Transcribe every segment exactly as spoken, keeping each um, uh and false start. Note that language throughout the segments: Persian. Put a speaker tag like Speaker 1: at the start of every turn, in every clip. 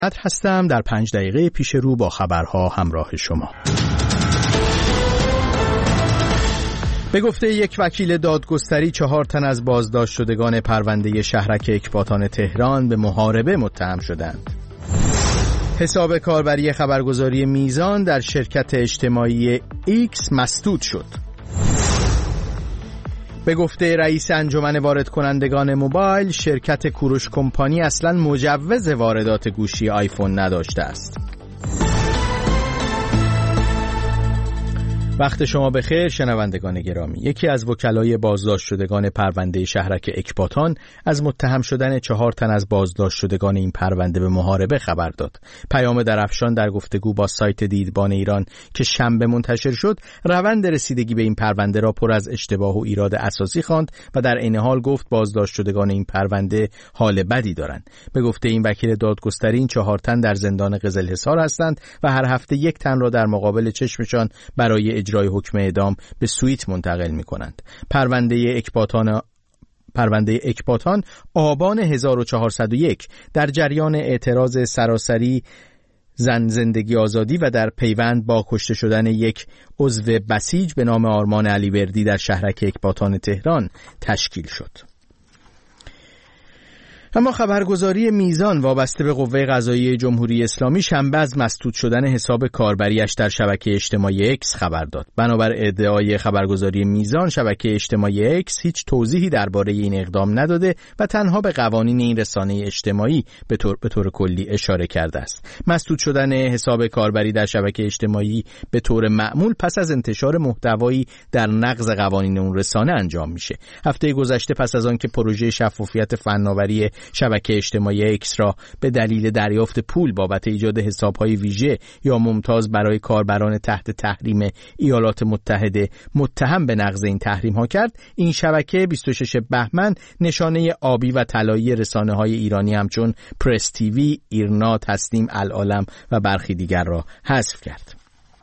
Speaker 1: هستم در پنج دقیقه پیش رو با خبرها همراه شما. به گفته یک وکیل دادگستری چهار تن از بازداشت شدگان پرونده شهرک اکباتان تهران به محاربه متهم شدند. حساب کاربری خبرگزاری میزان در شرکت اجتماعی ایکس مسدود شد. به گفته رئیس انجمن وارد کنندگان موبایل، شرکت کوروش کمپانی اصلاً مجوز واردات گوشی آیفون نداشته است. وقت شما بخیر شنوندگان گرامی. یکی از وکلای بازداشت شدگان پرونده شهرک اکباتان از متهم شدن چهار تن از بازداشت شدگان این پرونده به محاربه خبر داد. پیام درفشان در گفتگو با سایت دیدبان ایران که شنبه منتشر شد، روند رسیدگی به این پرونده را پر از اشتباه و ایراد اساسی خواند و در عین حال گفت بازداشت شدگان این پرونده حال بدی دارند. به گفته این وکیل دادگستری، این چهار تن در زندان قزلحصار هستند و هر هفته یک تن را در مقابل چشمشان برای اجرای حکم اعدام به سوئیت منتقل می کنند. پرونده اکباتان پرونده اکباتان آبان هزار و چهارصد و یک در جریان اعتراض سراسری زن زندگی آزادی و در پیوند با کشته شدن یک عضو بسیج به نام آرمان علیوردی در شهرک اکباتان تهران تشکیل شد. اما خبرگزاری میزان وابسته به قوه قضاییه جمهوری اسلامی شنبه از مسدود شدن حساب کاربریش در شبکه اجتماعی اکس خبر داد. بنابر ادعای خبرگزاری میزان، شبکه اجتماعی اکس هیچ توضیحی درباره این اقدام نداده و تنها به قوانین این رسانه اجتماعی به طور به طور کلی اشاره کرده است. مسدود شدن حساب کاربری در شبکه اجتماعی به طور معمول پس از انتشار محتوایی در نقض قوانین اون رسانه انجام میشه. هفته گذشته پس از آن که پروژه شفافیت فناوری شبکه اجتماعی اکس را به دلیل دریافت پول بابت ایجاد حساب‌های ویژه یا ممتاز برای کاربران تحت تحریم ایالات متحده متهم به نقض این تحریم‌ها کرد، این شبکه بیست و ششم بهمن نشانه آبی و طلایی رسانه‌های ایرانی همچون پرس تیوی، ایرنا، تسنیم، العالم و برخی دیگر را حذف کرد.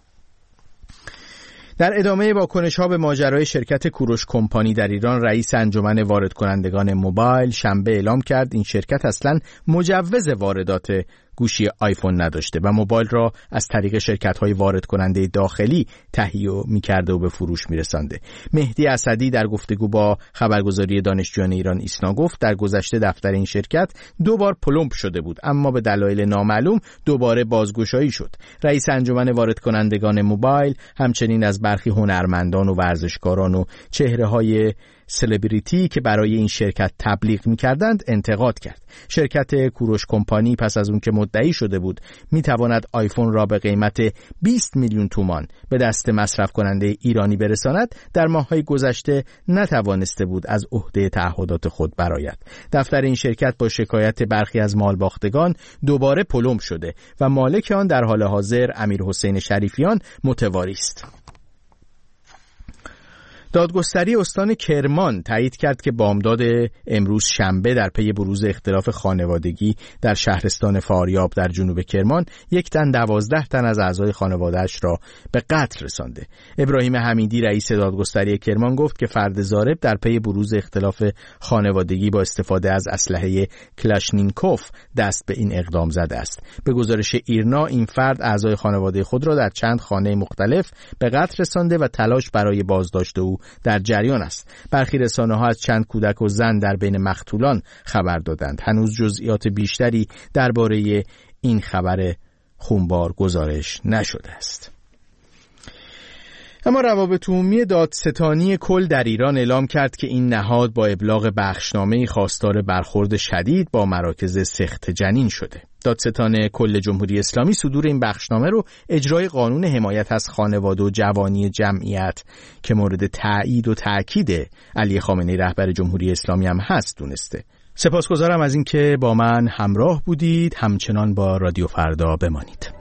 Speaker 1: در ادامه واکنش‌ها به ماجرای شرکت کوروش کمپانی در ایران، رئیس انجمن وارد کنندگان موبایل شنبه اعلام کرد این شرکت اصلاً مجوز واردات گوشی آیفون نداشته و موبایل را از طریق شرکت‌های وارد کننده داخلی تهیه می‌کرده و به فروش می‌رسانده. مهدی اسدی در گفتگو با خبرگزاری دانشجویان ایران ایسنا گفت در گذشته دفتر این شرکت دو بار پلمپ شده بود، اما به دلایل نامعلوم دوباره بازگشایی شد. رئیس انجمن وارد کنندگان موبایل همچنین از برخی هنرمندان و ورزشکاران و چهره‌های سلبریتی که برای این شرکت تبلیغ می‌کردند انتقاد کرد. شرکت کوروش کمپانی پس از اون که مدعی شده بود می‌تواند آیفون را به قیمت بیست میلیون تومان به دست مصرف کننده ایرانی برساند، در ماه‌های گذشته نتوانسته بود از عهده تعهدات خود برآید. دفتر این شرکت با شکایت برخی از مالباختگان دوباره پلمپ شده و مالک آن در حال حاضر امیرحسین شریفیان متواری است. دادگستری استان کرمان تایید کرد که بامداد امروز شنبه در پی بروز اختلاف خانوادگی در شهرستان فاریاب در جنوب کرمان، یک تن دوازده تن از اعضای خانواده‌اش را به قتل رسانده. ابراهیم حمیدی رئیس دادگستری کرمان گفت که فرد ضارب در پی بروز اختلاف خانوادگی با استفاده از اسلحه کلاشنیکوف دست به این اقدام زده است. به گزارش ایرنا، این فرد اعضای خانواده خود را در چند خانه مختلف به قتل رسانده و تلاش برای بازداشت او در جریان است. برخی رسانه‌ها از چند کودک و زن در بین مقتولان خبر دادند. هنوز جزئیات بیشتری درباره این خبر خونبار گزارش نشده است. اما روابط عمومی دادستانی کل در ایران اعلام کرد که این نهاد با ابلاغ بخشنامه‌ای خواستار برخورد شدید با مراکز سخت جنین شده. دادستان کل جمهوری اسلامی صدور این بخشنامه رو اجرای قانون حمایت از خانواده و جوانی جمعیت که مورد تایید و تأکید علی خامنه‌ای رهبر جمهوری اسلامی هم هست دونسته. سپاسگزارم از اینکه با من همراه بودید. همچنان با رادیو فردا بمانید.